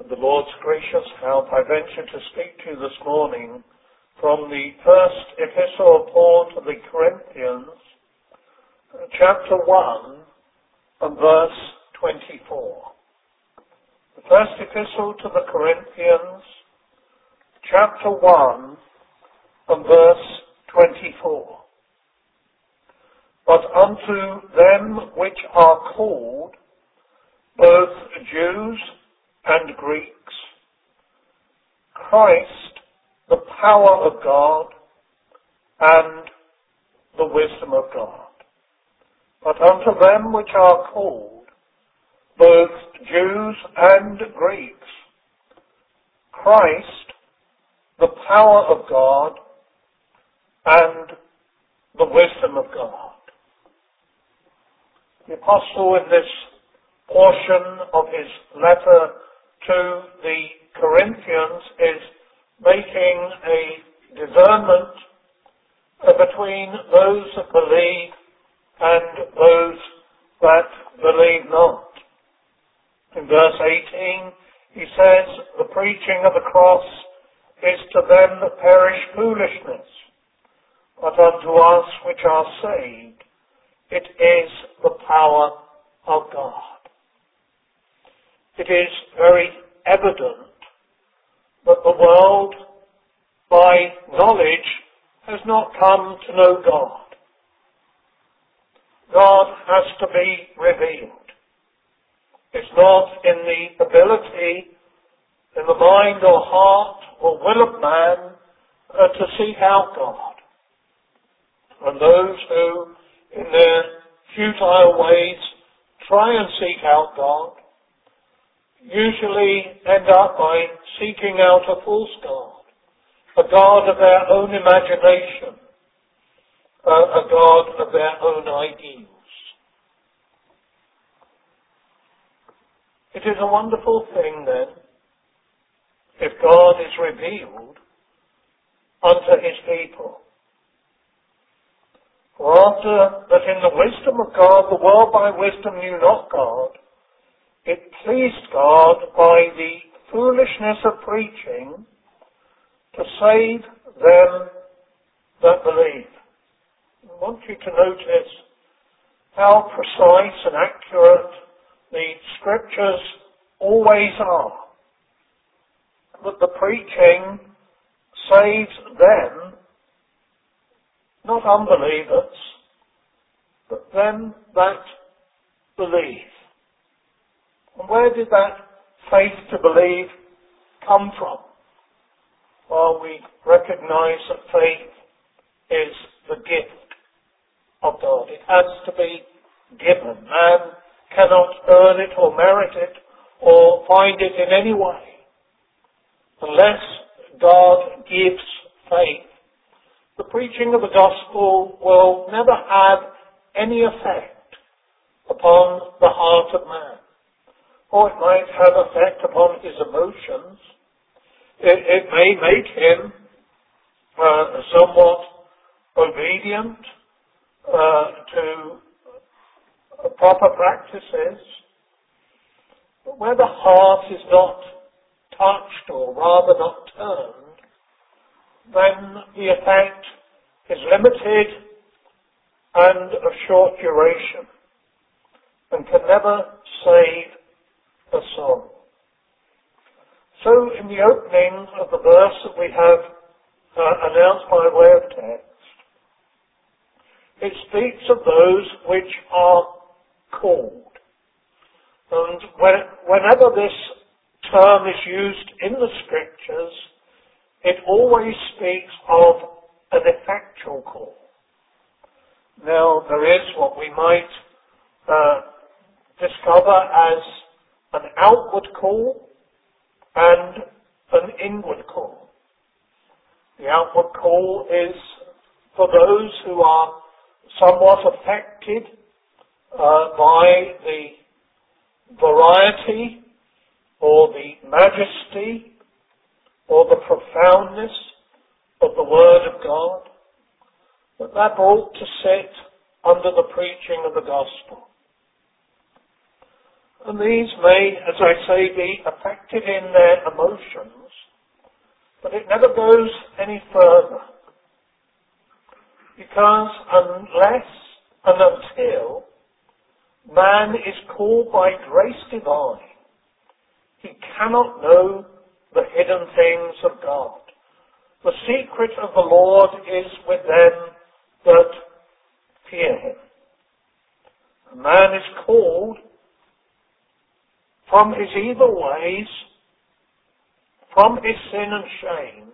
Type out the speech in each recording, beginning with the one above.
With the Lord's gracious help, I venture to speak to you this morning from the first epistle of Paul to the Corinthians, chapter 1 and verse 24. The first epistle to the Corinthians, chapter 1 and verse 24. But unto them which are called, both Jews and Greeks, Christ, the power of God and the wisdom of God. But unto them which are called, both Jews and Greeks, Christ, the power of God and the wisdom of God. The apostle in this portion of his letter to the Corinthians is making a discernment between those that believe and those that believe not. In verse 18 he says, the preaching of the cross is to them that perish foolishness, but unto us which are saved it is the power of God. It is very evident that the world, by knowledge, has not come to know God. God has to be revealed. It's not in the ability, in the mind or heart or will of man to seek out God. And those who, in their futile ways, try and seek out God, usually end up by seeking out a false God, a God of their own imagination, a God of their own ideals. It is a wonderful thing then, if God is revealed unto his people. For after that in the wisdom of God, the world by wisdom knew not God, it pleased God by the foolishness of preaching to save them that believe. I want you to notice how precise and accurate the scriptures always are. That the preaching saves them, not unbelievers, but them that believe. And where did that faith to believe come from? Well, we recognize that faith is the gift of God. It has to be given. Man cannot earn it or merit it or find it in any way. Unless God gives faith, the preaching of the gospel will never have any effect upon the heart of man. Or it might have effect upon his emotions. It may make him somewhat obedient to proper practices. But where the heart is not touched, or rather not turned, then the effect is limited and of short duration and can never save a soul. So in the opening of the verse that we have announced by way of text, it speaks of those which are called. And whenever this term is used in the scriptures, it always speaks of an effectual call. Now, there is what we might discover as an outward call and an inward call. The outward call is for those who are somewhat affected by the variety or the majesty or the profoundness of the Word of God, that ought to sit under the preaching of the gospel. And these may, as I say, be affected in their emotions, but it never goes any further. Because unless and until man is called by grace divine, he cannot know the hidden things of God. The secret of the Lord is with them that fear him. A man is called from his evil ways, from his sin and shame,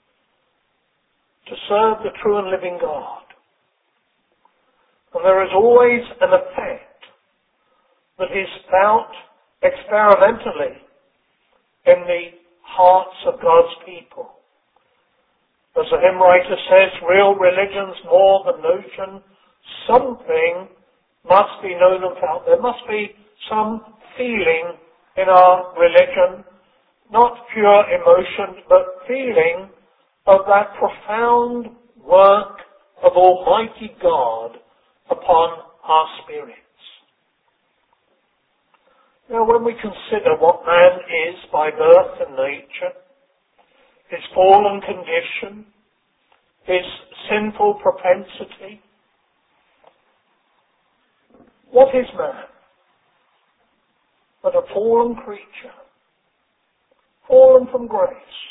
to serve the true and living God. And there is always an effect that is felt experimentally in the hearts of God's people. As the hymn writer says, real religion's more than notion. Something must be known and felt. There must be some feeling in our religion, not pure emotion, but feeling of that profound work of Almighty God upon our spirits. Now, when we consider what man is by birth and nature, his fallen condition, his sinful propensity, what is man but a fallen creature, fallen from grace,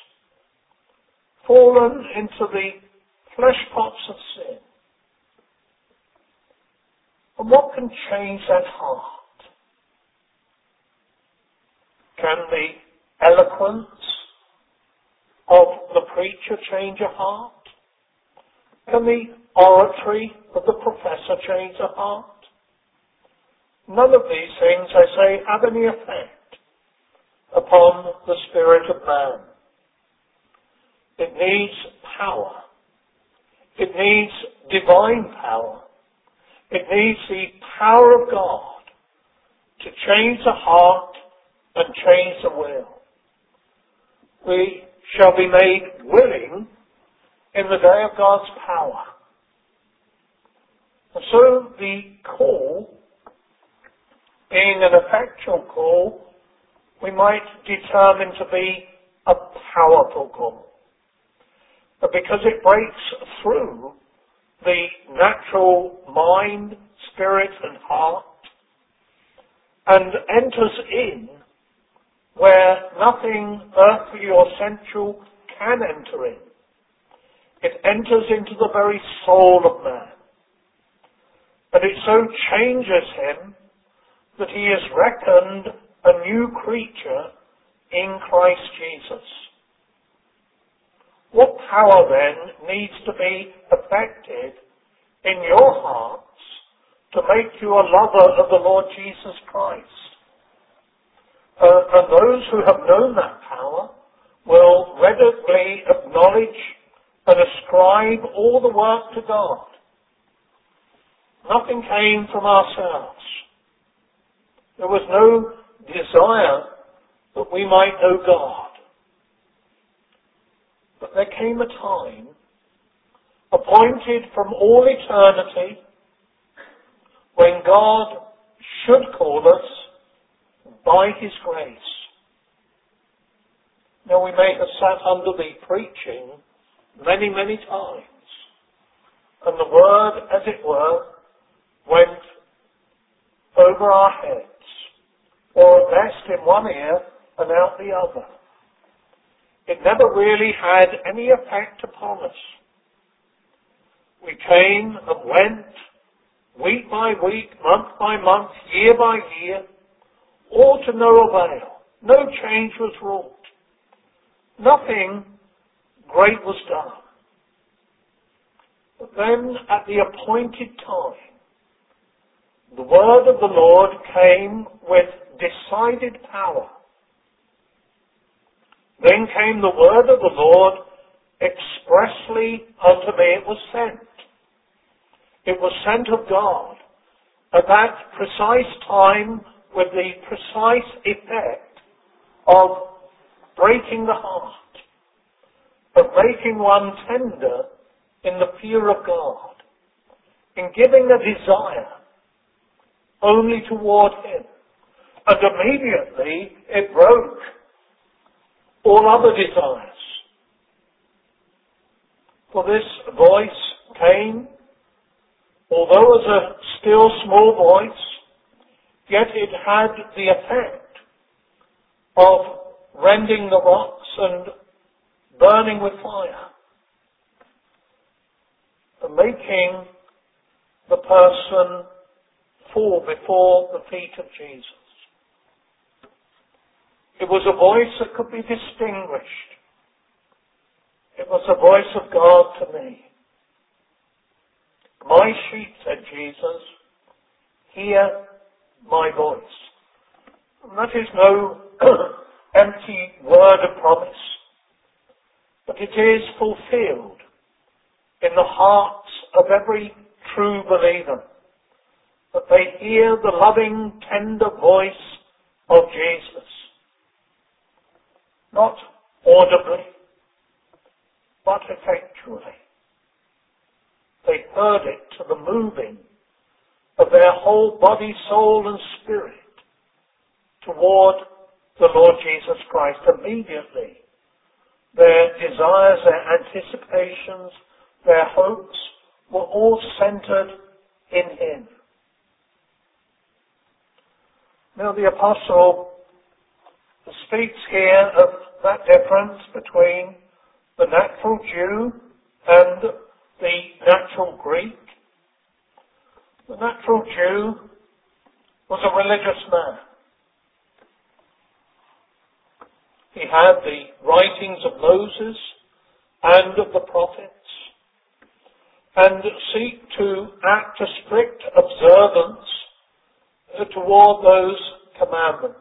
fallen into the flesh pots of sin? And what can change that heart? Can the eloquence of the preacher change a heart? Can the oratory of the professor change a heart? None of these things, I say, have any effect upon the spirit of man. It needs power. It needs divine power. It needs the power of God to change the heart and change the will. We shall be made willing in the day of God's power. And so the call, being an effectual call, we might determine to be a powerful call. But because it breaks through the natural mind, spirit and heart and enters in where nothing earthly or sensual can enter in. It enters into the very soul of man. And it so changes him that he is reckoned a new creature in Christ Jesus. What power then needs to be affected in your hearts to make you a lover of the Lord Jesus Christ? And those who have known that power will readily acknowledge and ascribe all the work to God. Nothing came from ourselves. There was no desire that we might know God. But there came a time, appointed from all eternity, when God should call us by His grace. Now we may have sat under the preaching many, many times, and the word, as it were, went over our heads, or at best in one ear and out the other. It never really had any effect upon us. We came and went, week by week, month by month, year by year, all to no avail. No change was wrought. Nothing great was done. But then, at the appointed time, the word of the Lord came with decided power. Then came the word of the Lord expressly unto me. It was sent. It was sent of God at that precise time with the precise effect of breaking the heart, of making one tender in the fear of God, in giving a desire only toward Him, And immediately it broke all other desires. For this voice came, although as a still small voice, yet it had the effect of rending the rocks and burning with fire, and making the person fall before the feet of Jesus. It was a voice that could be distinguished. It was the voice of God to me. My sheep, said Jesus, hear my voice. And that is no empty word of promise, but it is fulfilled in the hearts of every true believer, that they hear the loving, tender voice of Jesus. Not audibly, but effectually. They heard it to the moving of their whole body, soul and spirit toward the Lord Jesus Christ. Immediately, their desires, their anticipations, their hopes were all centered in Him. Now the Apostle speaks here of that difference between the natural Jew and the natural Greek. The natural Jew was a religious man. He had the writings of Moses and of the prophets, and seek to act a strict observance toward those commandments.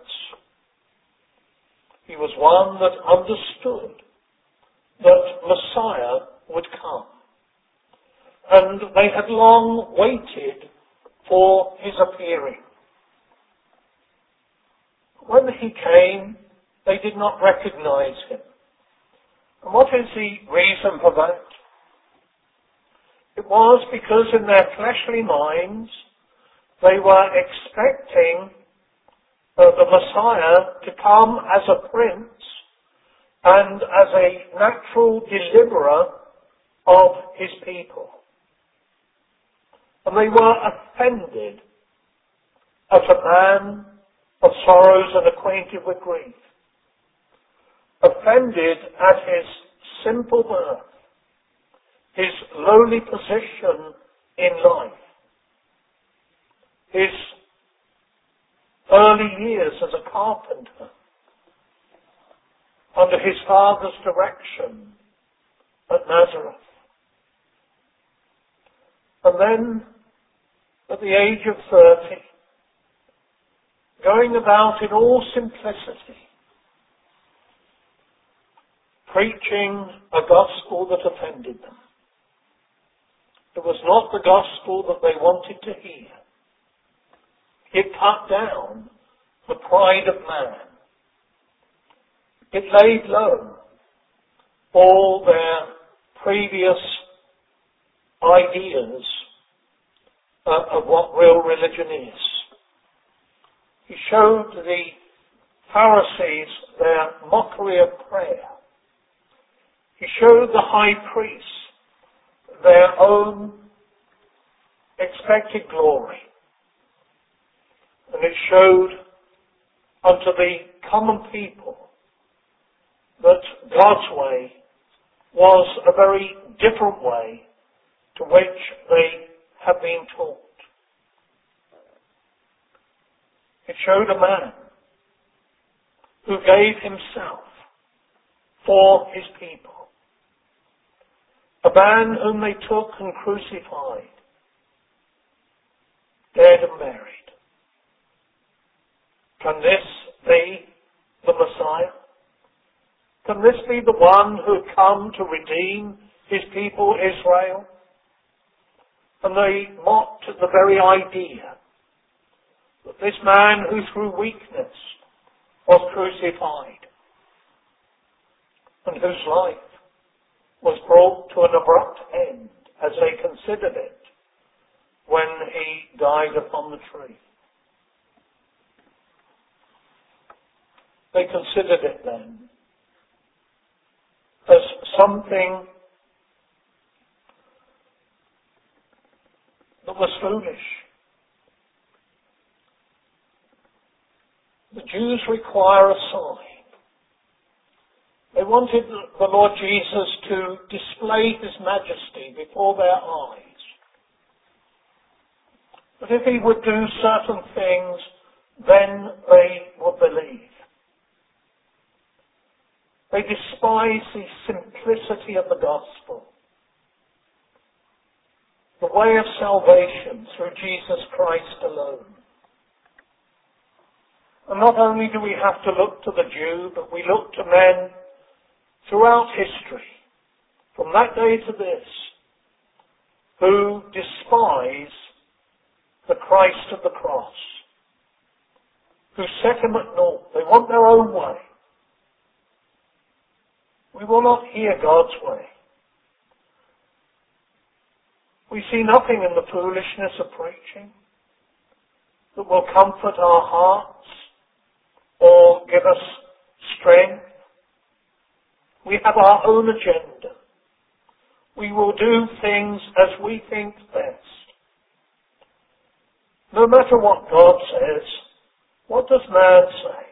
He was one that understood that Messiah would come, and they had long waited for His appearing. When He came, they did not recognize Him. And what is the reason for that? It was because in their fleshly minds they were expecting the Messiah to come as a prince and as a natural deliverer of His people. And they were offended at a man of sorrows and acquainted with grief. Offended at His simple birth, His lowly position in life, His early years as a carpenter, under His father's direction at Nazareth. And then, at the age of 30, going about in all simplicity, preaching a gospel that offended them. It was not the gospel that they wanted to hear. It cut down the pride of man. It laid low all their previous ideas of what real religion is. He showed the Pharisees their mockery of prayer. He showed the high priests their own expected glory. And it showed unto the common people that God's way was a very different way to which they have been taught. It showed a man who gave himself for His people. A man whom they took and crucified, dead and buried. Can this be the Messiah? Can this be the one who had come to redeem His people Israel? And they mocked at the very idea that this man who through weakness was crucified and whose life was brought to an abrupt end as they considered it when He died upon the tree. They considered it then as something that was foolish. The Jews require a sign. They wanted the Lord Jesus to display his majesty before their eyes. But if he would do certain things, then they would believe. They despise the simplicity of the gospel, the way of salvation through Jesus Christ alone. And not only do we have to look to the Jew, but we look to men throughout history, from that day to this, who despise the Christ of the cross, who set him at naught. They want their own way. We will not hear God's way. We see nothing in the foolishness of preaching that will comfort our hearts or give us strength. We have our own agenda. We will do things as we think best. No matter what God says, what does man say?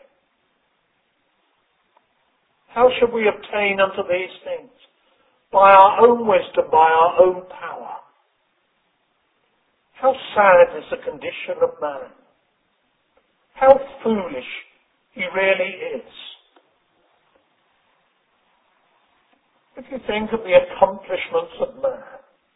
How should we obtain unto these things? By our own wisdom, by our own power. How sad is the condition of man. How foolish he really is. If you think of the accomplishments of man,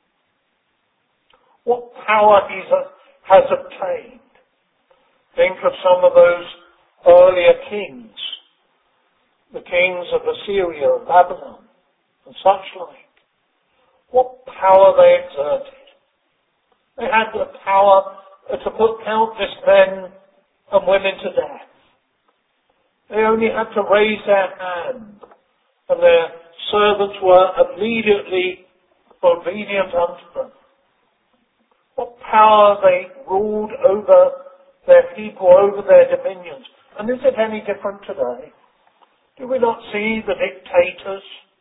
what power he has obtained. Think of some of those earlier kings, the kings of Assyria and Babylon and such like. What power they exerted. They had the power to put countless men and women to death. They only had to raise their hand and their servants were immediately obedient unto them. What power they ruled over their people, over their dominions. And is it any different today? Do we not see the dictators?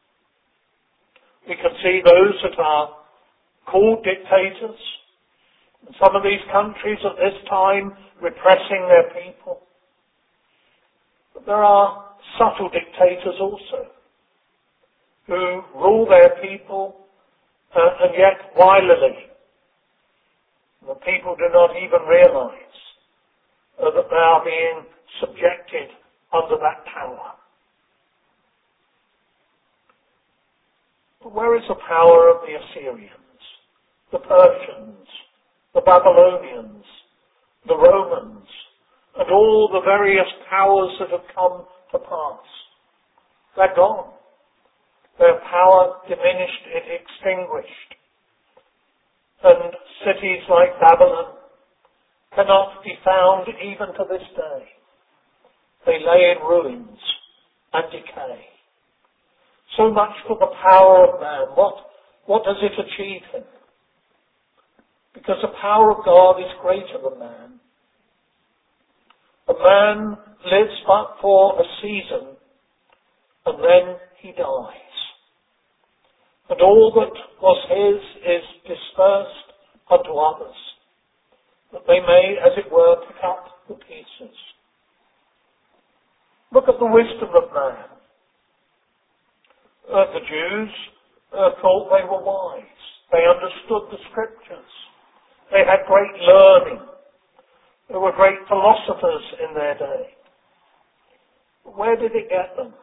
We can see those that are called dictators. In some of these countries at this time repressing their people. But there are subtle dictators also who rule their people and yet vilely. The people do not even realize that they are being subjected under that power. But where is the power of the Assyrians, the Persians, the Babylonians, the Romans, and all the various powers that have come to pass? They're gone. Their power diminished, it extinguished. And cities like Babylon cannot be found even to this day. They lay in ruins and decay. So much for the power of man. What does it achieve him? Because the power of God is greater than man. A man lives but for a season and then he dies. And all that was his is dispersed unto others, that they may, as it were, pick up the pieces. Look at the wisdom of man. The Jews thought they were wise. They understood the scriptures. They had great learning. There were great philosophers in their day. But where did it get them?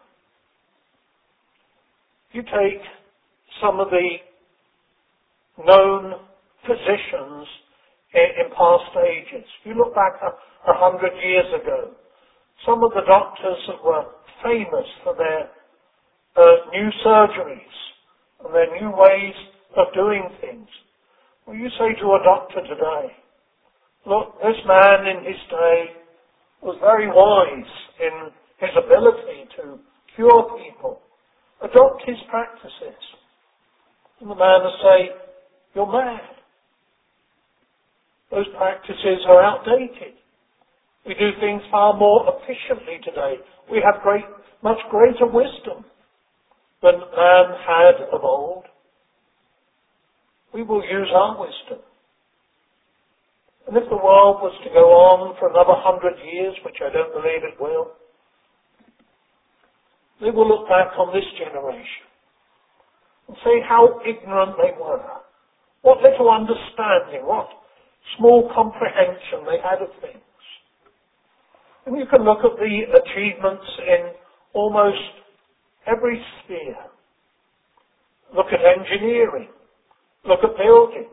You take some of the known physicians in past ages. You look back 100 years ago, some of the doctors that were famous for their new surgeries and their new ways of doing things. Well, you say to a doctor today, look, this man in his day was very wise in his ability to cure people. Adopt his practices. And the man will say, you're mad. Those practices are outdated. We do things far more efficiently today. We have much greater wisdom than man had of old. We will use our wisdom. And if the world was to go on for another 100 years, which I don't believe it will, they will look back on this generation and say how ignorant they were, what little understanding, what small comprehension they had of things. And you can look at the achievements in almost every sphere. Look at engineering, look at building,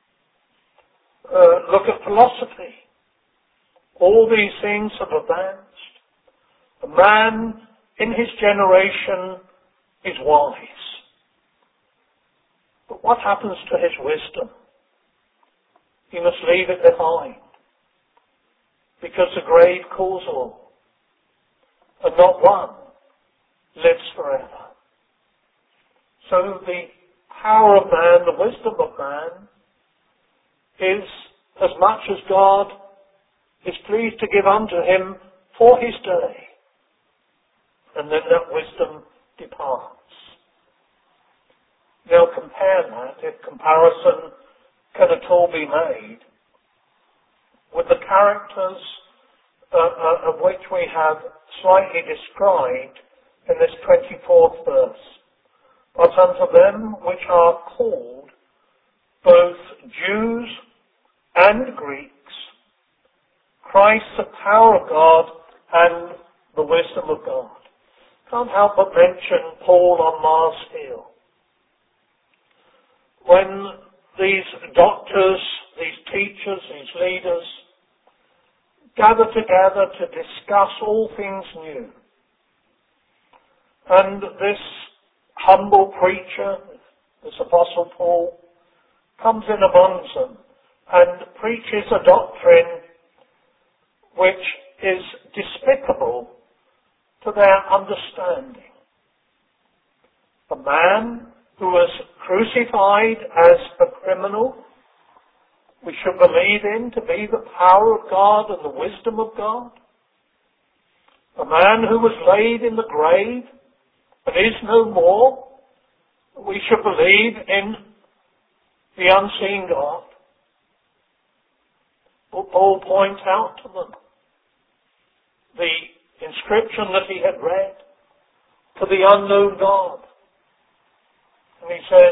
look at philosophy. All these things have advanced. A man in his generation is wise. But what happens to his wisdom? He must leave it behind, because the grave calls all, and not one lives forever. So the power of man, the wisdom of man, is as much as God is pleased to give unto him for his day. And then that wisdom departs. Now compare that, if comparison can at all be made, with the characters of which we have slightly described in this 24th verse. But unto them which are called, both Jews and Greeks, Christ the power of God and the wisdom of God. Can't help but mention Paul on Mars Hill. When these doctors, these teachers, these leaders gather together to discuss all things new, and this humble preacher, this Apostle Paul, comes in amongst them and preaches a doctrine which is despicable to their understanding. A man who was crucified as a criminal, we should believe in to be the power of God and the wisdom of God. A man who was laid in the grave and is no more, we should believe in the unseen God. But Paul points out to them the inscription that he had read, to the unknown God. And he says,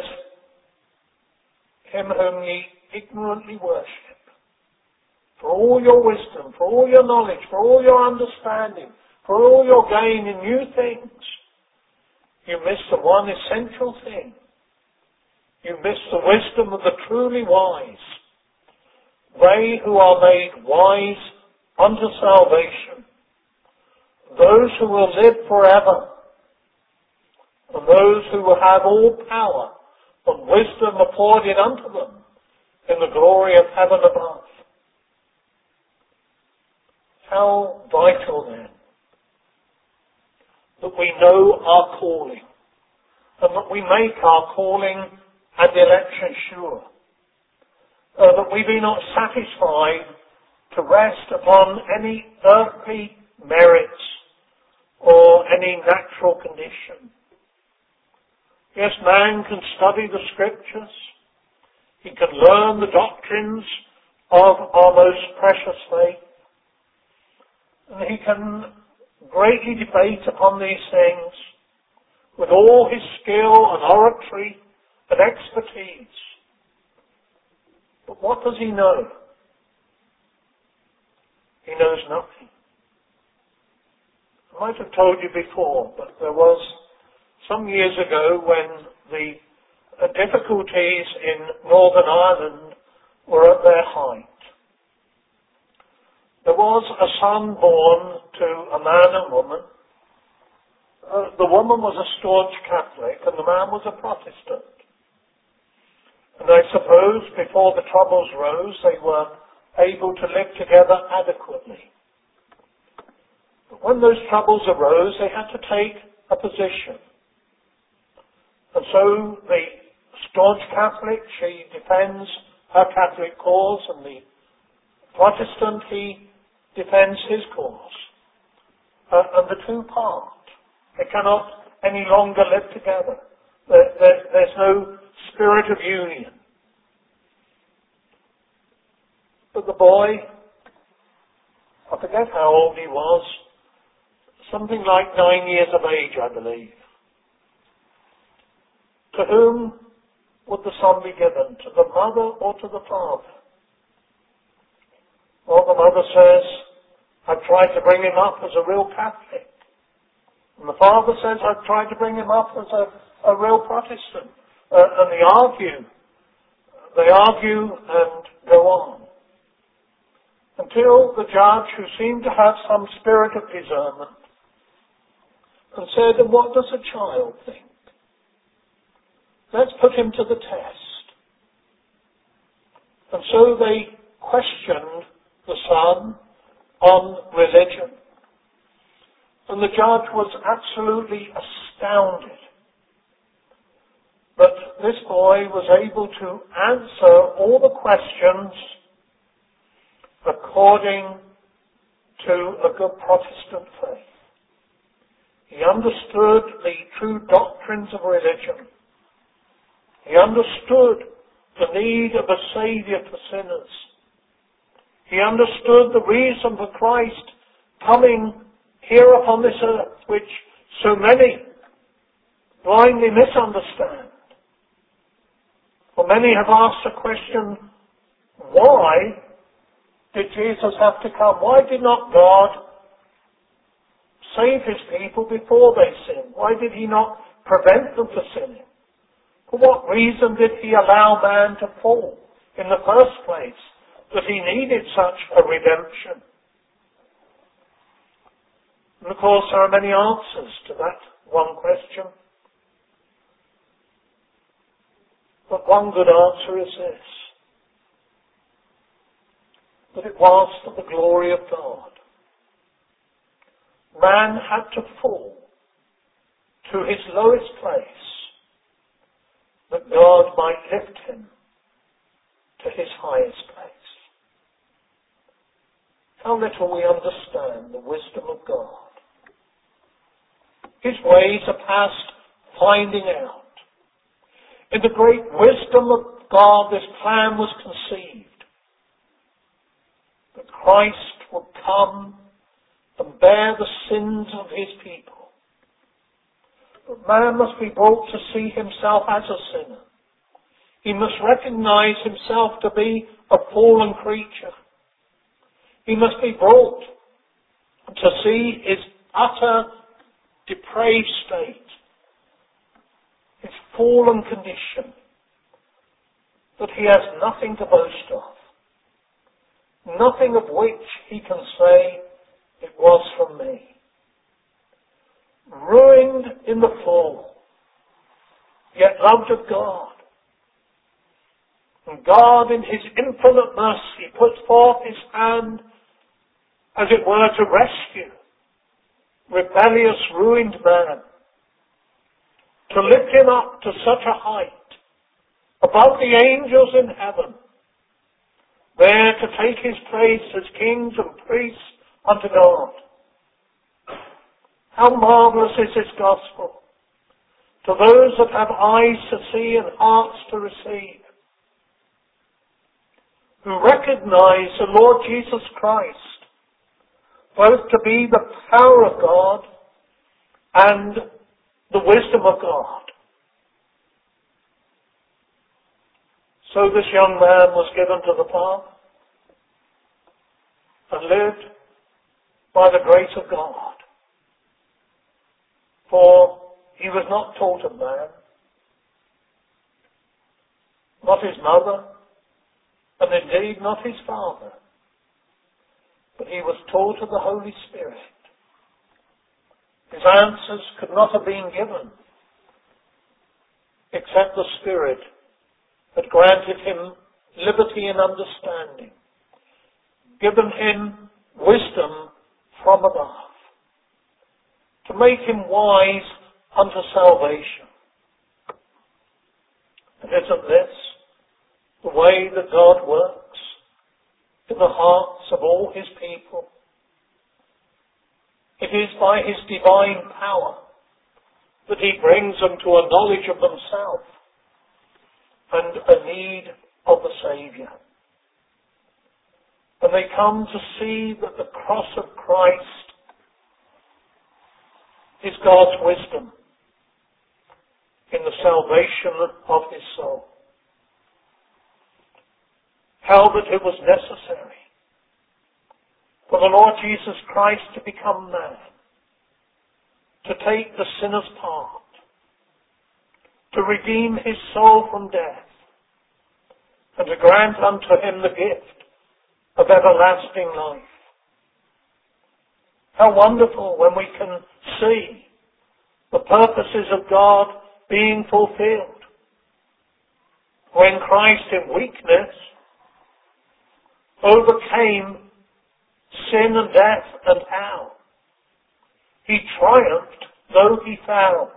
him whom ye ignorantly worship, for all your wisdom, for all your knowledge, for all your understanding, for all your gain in new things, you miss the one essential thing. You miss the wisdom of the truly wise. They who are made wise unto salvation, those who will live forever, and those who will have all power and wisdom afforded unto them in the glory of heaven above. How vital then that we know our calling, and that we make our calling and election sure. That we be not satisfied to rest upon any earthly merits or any natural condition. Yes, man can study the Scriptures. He can learn the doctrines of our most precious faith. And he can greatly debate upon these things with all his skill and oratory and expertise. But what does he know? He knows nothing. I might have told you before, but there was some years ago when the difficulties in Northern Ireland were at their height. There was a son born to a man and woman. The woman was a staunch Catholic and the man was a Protestant. And I suppose before the troubles rose, they were able to live together adequately. But when those troubles arose, they had to take a position. And so the staunch Catholic, she defends her Catholic cause, and the Protestant, he defends his cause. and the two part. They cannot any longer live together. There's no spirit of union. But the boy, I forget how old he was, something like 9 years of age, I believe. To whom would the son be given? To the mother or to the father? Well, the mother says, I've tried to bring him up as a real Catholic. And the father says, I've tried to bring him up as a real Protestant. And they argue and go on. Until the judge, who seemed to have some spirit of discernment, and said, and what does a child think? Let's put him to the test. And so they questioned the son on religion. And the judge was absolutely astounded that this boy was able to answer all the questions according to a good Protestant faith. He understood the true doctrines of religion. He understood the need of a Saviour for sinners. He understood the reason for Christ coming here upon this earth, which so many blindly misunderstand. For many have asked the question, why did Jesus have to come? Why did not God save his people before they sinned? Why did he not prevent them from sinning? For what reason did he allow man to fall in the first place, that he needed such a redemption? And of course there are many answers to that one question. But one good answer is this: that it was for the glory of God. Man had to fall to his lowest place that God might lift him to his highest place. How little we understand the wisdom of God. His ways are past finding out. In the great wisdom of God, this plan was conceived. That Christ would come and bear the sins of his people. But man must be brought to see himself as a sinner. He must recognize himself to be a fallen creature. He must be brought to see his utter depraved state, his fallen condition, that he has nothing to boast of, nothing of which he can say, it was from me. Ruined in the fall, yet loved of God. And God, in his infinite mercy, puts forth his hand, as it were, to rescue rebellious, ruined man, to lift him up to such a height, above the angels in heaven, there to take his place as kings and priests unto God. How marvellous is this gospel to those that have eyes to see and hearts to receive, who recognize the Lord Jesus Christ both to be the power of God and the wisdom of God. So this young man was given to the Father and lived by the grace of God. For he was not taught of man, not his mother, and indeed not his father, but he was taught of the Holy Spirit. His answers could not have been given except the Spirit had granted him liberty and understanding, given him wisdom from above, to make him wise unto salvation. And isn't this the way that God works in the hearts of all his people? It is by his divine power that he brings them to a knowledge of themselves and a need of the Saviour. And they come to see that the cross of Christ is God's wisdom in the salvation of his soul. How that it was necessary for the Lord Jesus Christ to become man, to take the sinner's part, to redeem his soul from death, and to grant unto him the gift of everlasting life. How wonderful when we can see the purposes of God being fulfilled. When Christ in weakness overcame sin and death and hell, he triumphed though he fell.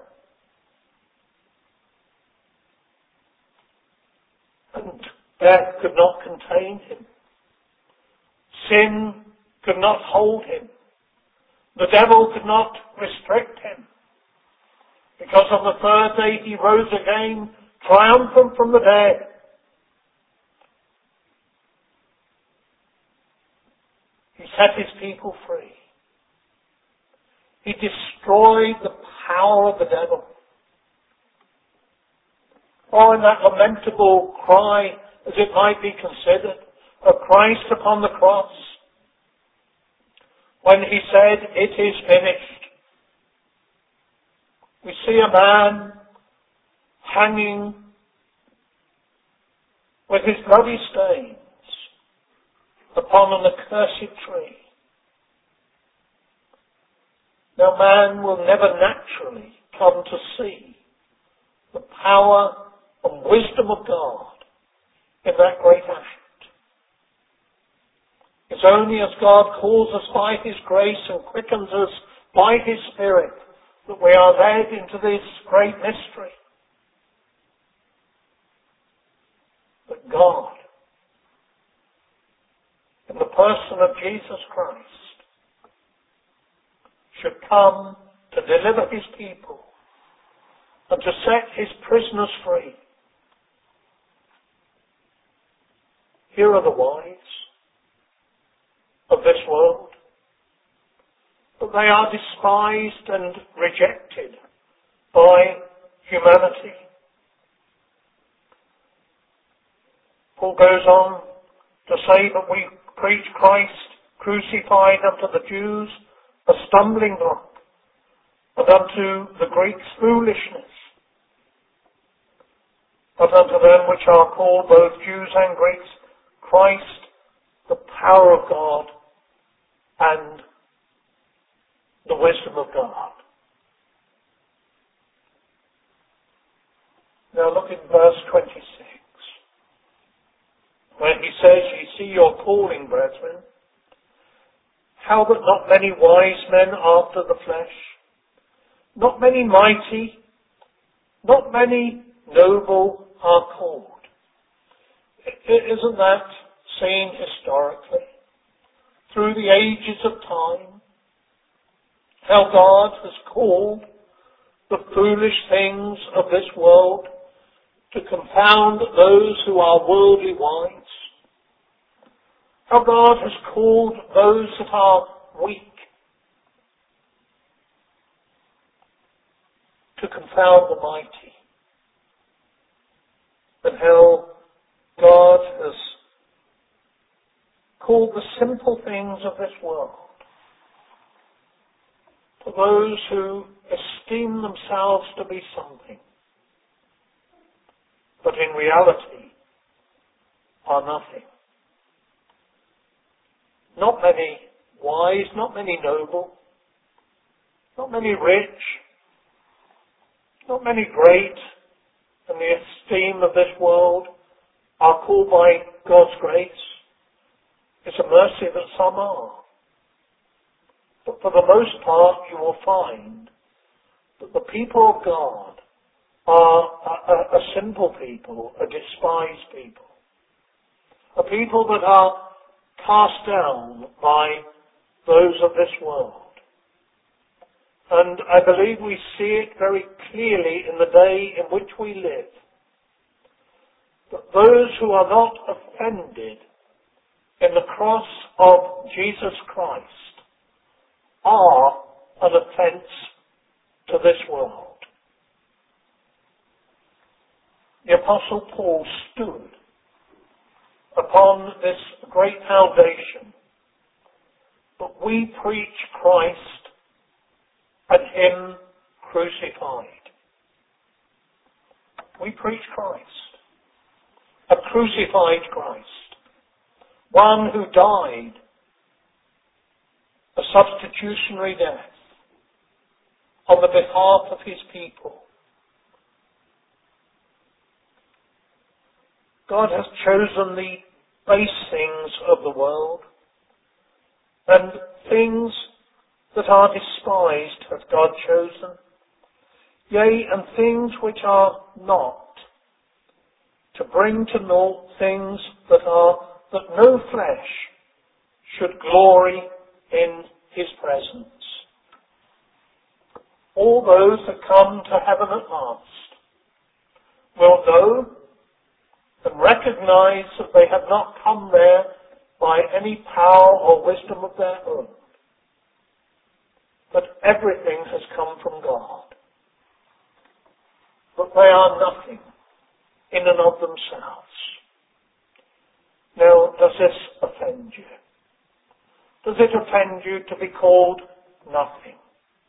And death could not contain him. Sin could not hold him. The devil could not restrict him. Because on the third day he rose again, triumphant from the dead. He set his people free. He destroyed the power of the devil. Oh, in that lamentable cry, as it might be considered, of Christ upon the cross, when he said, "It is finished," we see a man hanging with his bloody stains upon an accursed tree. Now man will never naturally come to see the power and wisdom of God in that great act. It's only as God calls us by his grace and quickens us by his Spirit that we are led into this great mystery. That God, in the person of Jesus Christ, should come to deliver his people and to set his prisoners free. Here are the wise of this world, but they are despised and rejected by humanity. Paul goes on to say that we preach Christ crucified unto the Jews a stumbling block, and unto the Greeks foolishness, but unto them which are called both Jews and Greeks Christ the power of God and the wisdom of God. Now look in verse 26. When he says, "Ye see your calling, brethren, how that not many wise men after the flesh, not many mighty, not many noble are called." Isn't that seen historically, through the ages of time, how God has called the foolish things of this world to confound those who are worldly wise? How God has called those that are weak to confound the mighty? And how God has called the simple things of this world to those who esteem themselves to be something, but in reality are nothing. Not many wise, not many noble, not many rich, not many great in the esteem of this world are called by God's grace. It's a mercy that some are. But for the most part, you will find that the people of God are a simple people, a despised people. A people that are cast down by those of this world. And I believe we see it very clearly in the day in which we live. That those who are not offended in the cross of Jesus Christ are an offence to this world. The Apostle Paul stood upon this great foundation, but we preach Christ and Him crucified. We preach Christ, a crucified Christ, one who died a substitutionary death on the behalf of His people. God has chosen the base things of the world, and things that are despised hath God chosen, yea, and things which are not, to bring to naught things that no flesh should glory in His presence. All those that come to heaven at last will know and recognize that they have not come there by any power or wisdom of their own, but everything has come from God. But they are nothing in and of themselves. Now, does this offend you? Does it offend you to be called nothing?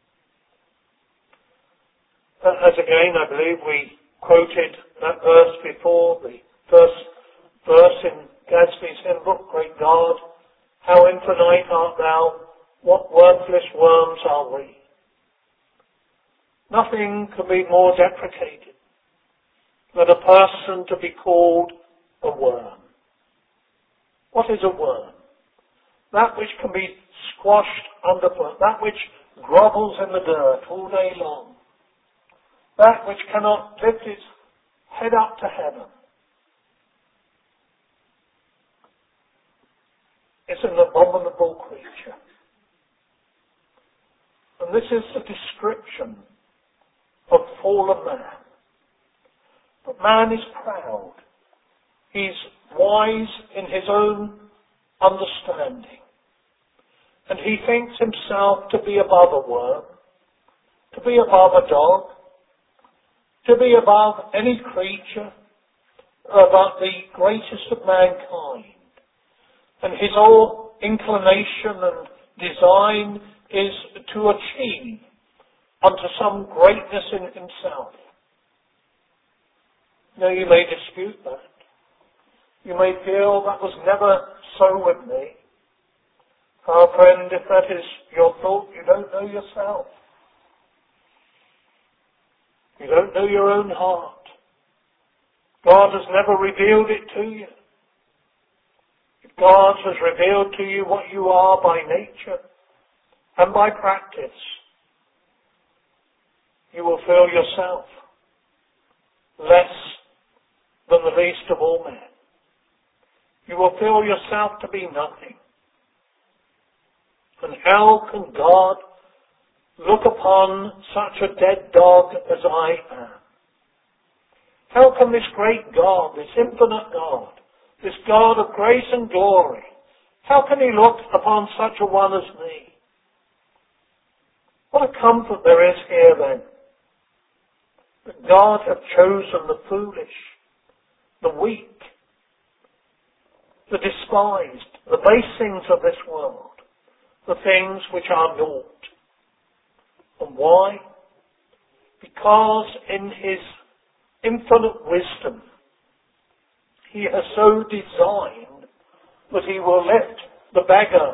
As again, I believe we quoted that verse before, the first verse in Gadsby's hymn book, Great God, how infinite art Thou, what worthless worms are we. Nothing could be more deprecated than a person to be called a worm. What is a worm? That which can be squashed underfoot, that which grovels in the dirt all day long, that which cannot lift its head up to heaven. It's an abominable creature. And this is the description of fallen man. But man is proud. He's wise in his own understanding. And he thinks himself to be above a worm, to be above a dog, to be above any creature, above the greatest of mankind. And his whole inclination and design is to achieve unto some greatness in himself. Now you may dispute that. You may feel that was never so with me. Our friend, if that is your thought, you don't know yourself. You don't know your own heart. God has never revealed it to you. If God has revealed to you what you are by nature and by practice, you will feel yourself less than the least of all men. You will feel yourself to be nothing. And how can God look upon such a dead dog as I am? How can this great God, this infinite God, this God of grace and glory, how can He look upon such a one as me? What a comfort there is here then, that God hath chosen the foolish, the weak, the despised, the base things of this world, the things which are naught. And why? Because in His infinite wisdom, He has so designed that He will lift the beggar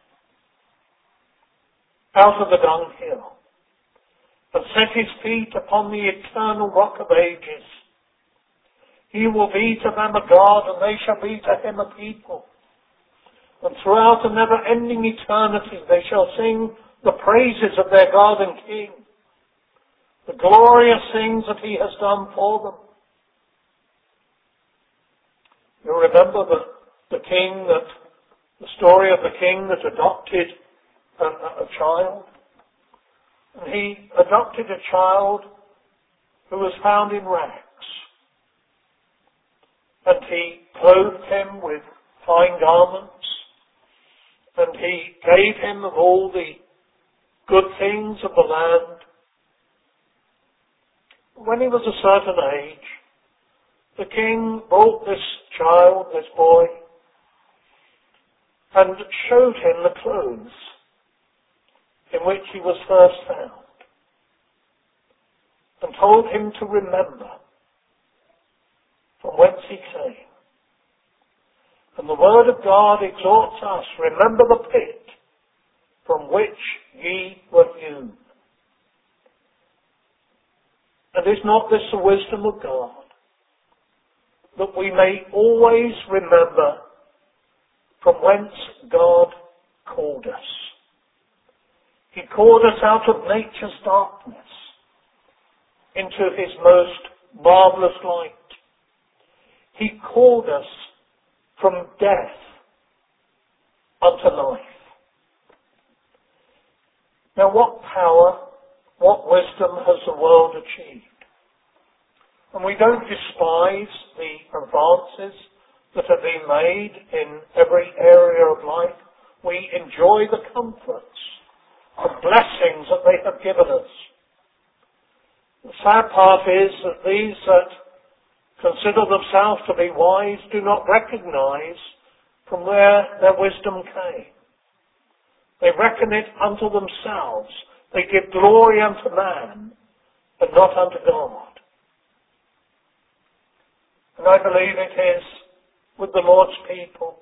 out of the dunghill and set his feet upon the eternal rock of ages. He will be to them a God, and they shall be to Him a people. And throughout a never-ending eternity they shall sing the praises of their God and King, the glorious things that He has done for them. You remember the story of the king that adopted a child, And he adopted a child who was found in rags. And he clothed him with fine garments. And he gave him of all the good things of the land. When he was a certain age, the king brought this child, this boy, and showed him the clothes in which he was first found, and told him to remember from whence he came. And the word of God exhorts us, remember the pit from which ye were hewn. And is not this the wisdom of God? That we may always remember from whence God called us. He called us out of nature's darkness into His most marvellous light. He called us from death unto life. Now what power, what wisdom has the world achieved? And we don't despise the advances that have been made in every area of life. We enjoy the comforts, the blessings that they have given us. The sad part is that these that consider themselves to be wise do not recognize from where their wisdom came. They reckon it unto themselves. They give glory unto man, but not unto God. And I believe it is with the Lord's people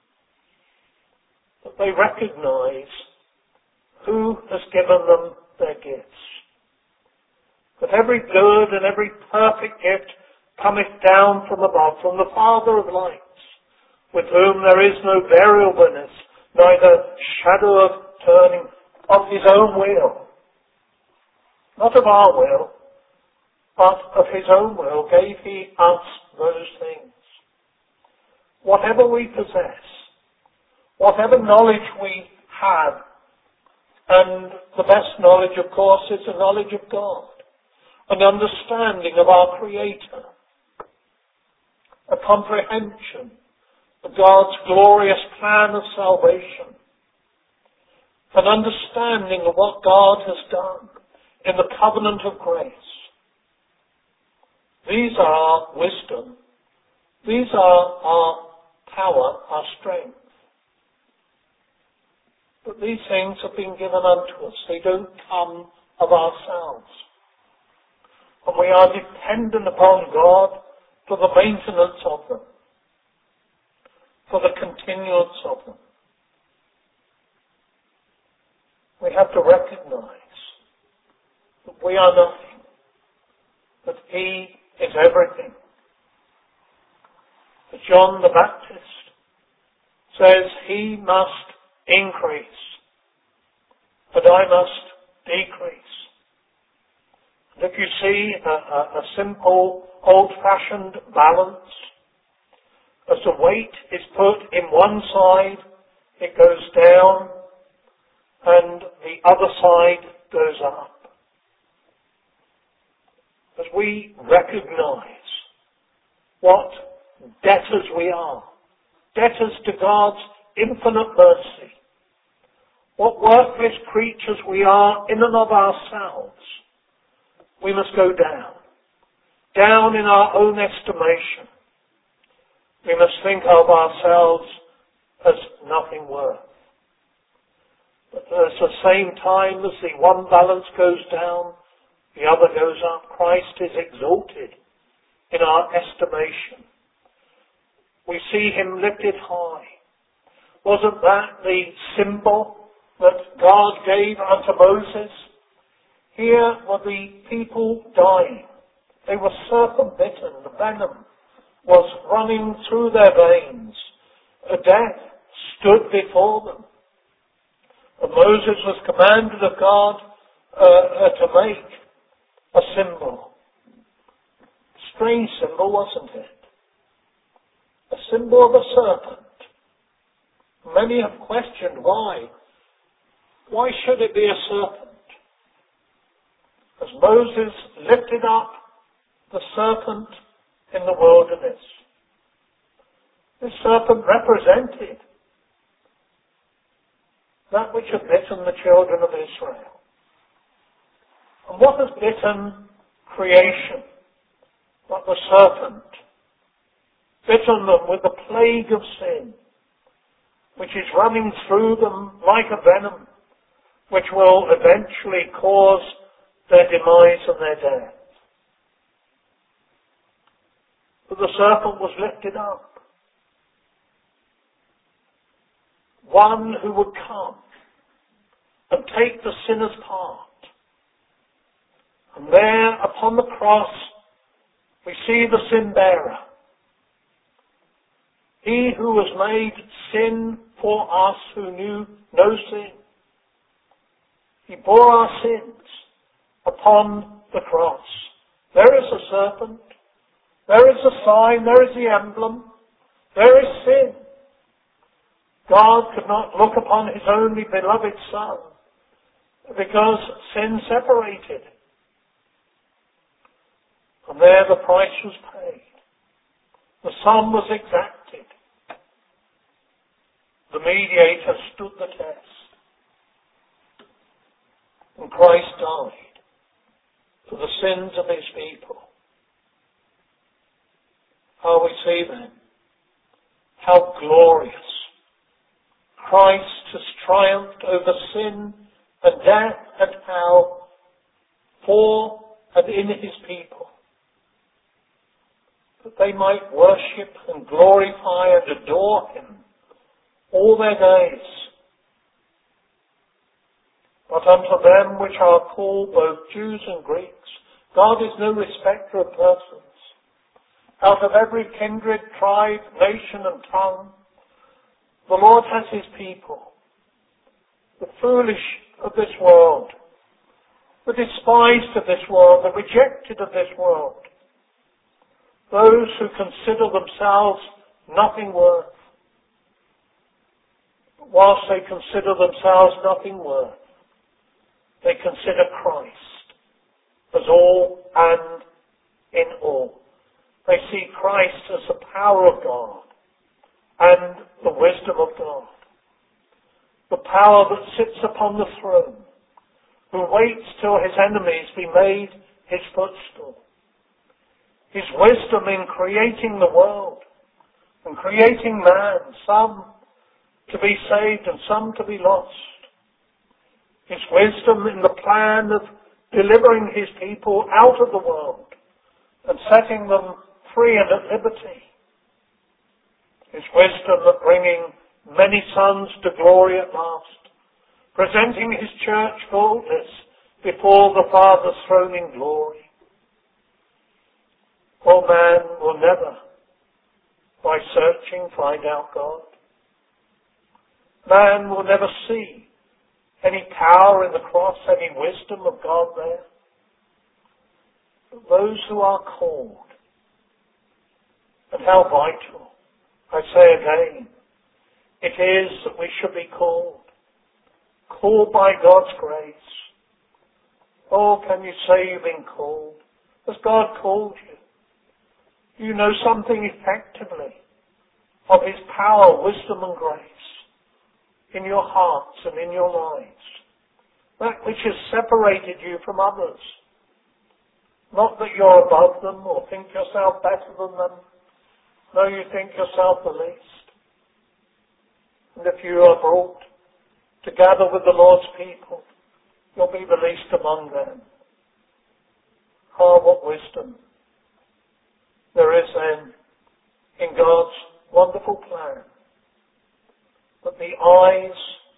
that they recognize who has given them their gifts. That every good and every perfect gift cometh down from above, from the Father of lights, with whom there is no variableness, neither shadow of turning, of His own will. Not of our will, but of His own will gave He us those things. Whatever we possess, whatever knowledge we have, and the best knowledge, of course, is the knowledge of God, an understanding of our Creator, a comprehension of God's glorious plan of salvation, an understanding of what God has done in the covenant of grace. These are wisdom. These are our power, our strength. But these things have been given unto us. They don't come of ourselves. And we are dependent upon God for the maintenance of them, for the continuance of them. We have to recognize that we are nothing, that He is everything. As John the Baptist says, He must increase, but I must decrease. And if you see a simple, old-fashioned balance, as the weight is put in one side, it goes down, and the other side goes up. As we recognize what debtors we are, debtors to God's infinite mercy, what worthless creatures we are in and of ourselves, we must go down in our own estimation. We must think of ourselves as nothing worth. But at the same time as the one balance goes down, the other goes up. Christ is exalted in our estimation. We see Him lifted high. Wasn't that the symbol that God gave unto Moses? Here were the people dying. They were serpent-bitten. The venom was running through their veins. A death stood before them. And Moses was commanded of God to make a symbol. Strange symbol, wasn't it? A symbol of a serpent. Many have questioned why. Why should it be a serpent? as Moses lifted up the serpent in the wilderness. This serpent represented that which had bitten the children of Israel. And what has bitten creation but the serpent? Bitten them with the plague of sin, which is running through them like a venom, which will eventually cause their demise and their death. But the serpent was lifted up. One who would come and take the sinner's part. And there upon the cross we see the sin bearer. He who was made sin for us who knew no sin. He bore our sins upon the cross. There is a serpent. There is a sign. There is the emblem. There is sin. God could not look upon his only beloved Son because sin separated. And there the price was paid. The sum was exacted. The mediator stood the test. And Christ died for the sins of his people. We see then how glorious Christ has triumphed over sin and death and hell for and in his people, that they might worship and glorify and adore him all their days. But unto them which are called, both Jews and Greeks, God is no respecter of persons. Out of every kindred, tribe, nation and tongue, the Lord has his people, the foolish of this world, the despised of this world, the rejected of this world, those who consider themselves nothing worth. But whilst they consider themselves nothing worth, they consider Christ as all and in all. They see Christ as the power of God and the wisdom of God. The power that sits upon the throne, who waits till his enemies be made his footstool. His wisdom in creating the world and creating man, some to be saved and some to be lost. His wisdom in the plan of delivering his people out of the world and setting them free and at liberty. His wisdom of bringing many sons to glory at last, presenting his church faultless before the Father's throne in glory. For man will never, by searching, find out God. Man will never see any power in the cross, any wisdom of God there. But those who are called, and how vital, I say again, it is that we should be called by God's grace. Oh, can you say you've been called? Has God called you? Do you know something effectively of his power, wisdom and grace in your hearts and in your lives? That which has separated you from others. Not that you're above them or think yourself better than them. No, you think yourself the least. And if you are brought together with the Lord's people, you'll be the least among them. Oh, what wisdom there is then in God's wonderful plan, that the eyes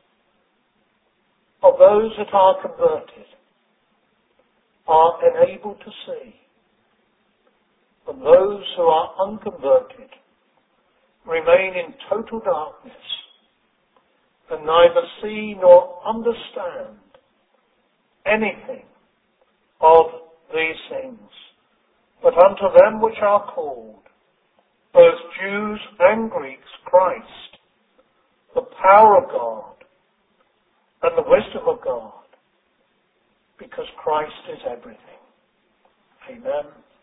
of those that are converted are enabled to see, and those who are unconverted remain in total darkness and neither see nor understand anything of these things. But unto them which are called, both Jews and Greeks, Christ, the power of God and the wisdom of God because Christ is everything. Amen.